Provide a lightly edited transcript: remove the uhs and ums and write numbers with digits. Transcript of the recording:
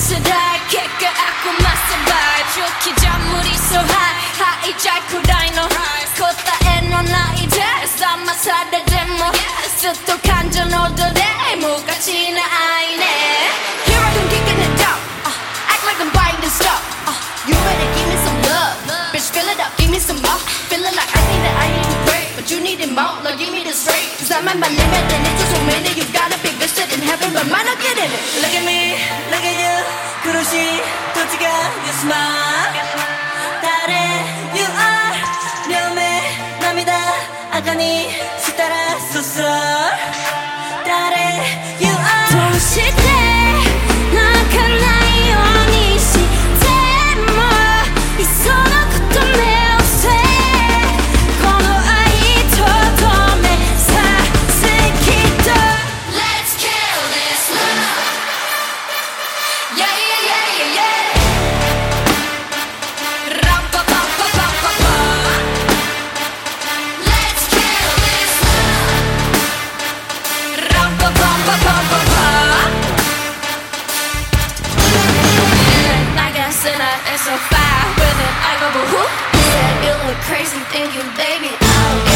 世代結果悪魔サバイ蒸気じゃ無理そうハイジャックくらいの答えのないで騙されてもずっと感情のどで無価値な愛ね Here I come kicking it down act like I'm buying this stuff You better give me some love Bitch fill it up, give me some more Feeling like I need to pray But you need it more, no give me the straight Cause I'm at my limit and it's just so many You gotta be visited in heaven but might not get in it Look at me, look at you 苦しい時が You smile 誰 You are 両目涙赤にしたらそそ誰 You are どうして泣かないようにしてもいっそのこと目をせこの愛とどめさせきっと Let's kill this love Yeah yeah yeah yeah yeah Rappa pa pa pa pa pa Let's kill this love Rappa pa pa pa pa pa Like I said, it's so fire with it I go boo-hoo You said you look crazy thinking baby